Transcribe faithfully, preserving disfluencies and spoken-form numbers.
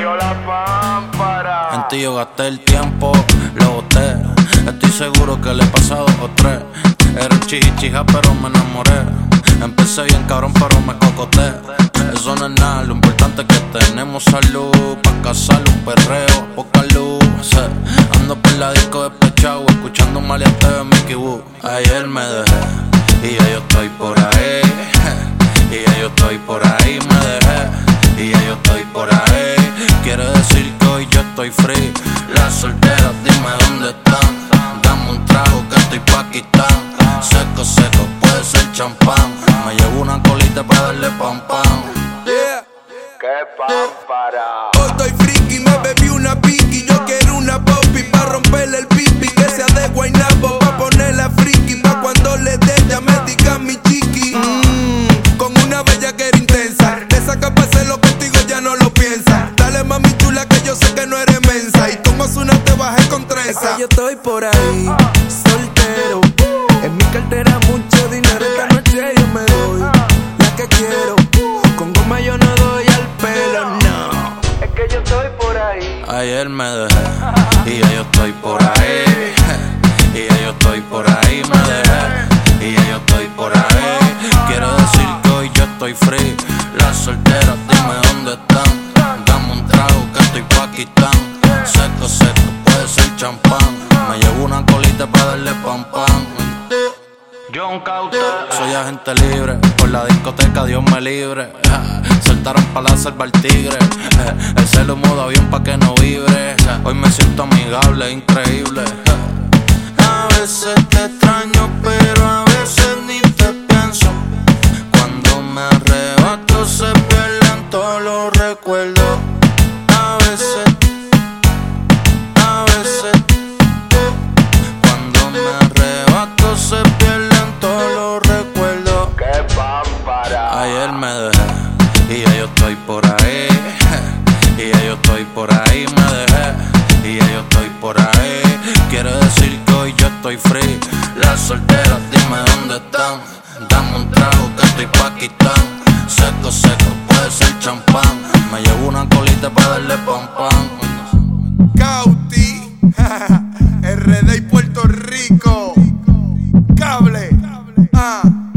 Rompió la pámpara. En ti yo gasté el tiempo, lo boté. Estoy seguro que le he pasado o tres. Era chichija pero me enamoré. Empecé bien cabrón pero me cocoté. Eso no es nada, lo importante es que tenemos salud. Pa' casar un perreo, poca luz. Sí. Ando por la disco despechado, escuchando un maleanteo en Mickey Woo. Ayer me dejé y ya yo estoy por ahí. Y ya yo estoy por ahí, me dejé y ya yo estoy por ahí. Quiere decir que hoy yo estoy free. Las solteras dime dónde están. Dame un trago que estoy pa' quitar. Seco, seco, puede ser champán. Me llevo una colita para darle pam pam. Yeah. ¡Qué pámpara! Hoy estoy friki, me bebí una piqui. Yo quiero una popi pa' romperle el pipi. Que sea de Guaynabo pa' ponerla friki. Pa' cuando le dé ya me diga mi chiqui. Mmm, con una bella que era intensa. De esa capa lo contigo ya no lo piensa. Dale mami chula que yo sé que no eres mensa. Y como Ozuna te bajé con trenza. Yo estoy por ahí, soltero. En mi cartera mucho dinero. Esta noche yo me doy la que quiero. Con goma yo no doy al pelo, no. Es que yo estoy por ahí. Ayer me dejé y ya yo estoy por ahí. Y ya yo estoy por ahí, me dejé y ya yo estoy por ahí. Quiero decir que hoy yo estoy free. Las solteras dime dónde están. Dame un trago que estoy pa' quitar. Seco, seco, puede ser champán. Me llevo una colita para darle pam pam. John Cauter. Soy agente libre, por la discoteca Dios me libre. Saltaron para la selva el tigre. El celo modo avión pa' que no vibre. Hoy me siento amigable, increíble. A veces te extraño, pero a veces ni te pienso. Cuando me arrebato se pierden todos los recuerdos. A veces, a veces, cuando me arrebato se pierden todos los recuerdos. ¡Qué pámpara! Ayer me dejé y ya yo estoy por ahí. Y ya yo estoy por ahí, me dejé y ya yo estoy por ahí. Quiere decir que hoy yo estoy free. Las solteras dime dónde están. Dame un trago que estoy pa' quitar. Seco, seco, puede ser champán. Me llevo una colita para darle pam pam. Cauti, R D y Puerto Rico. Cable. Ah.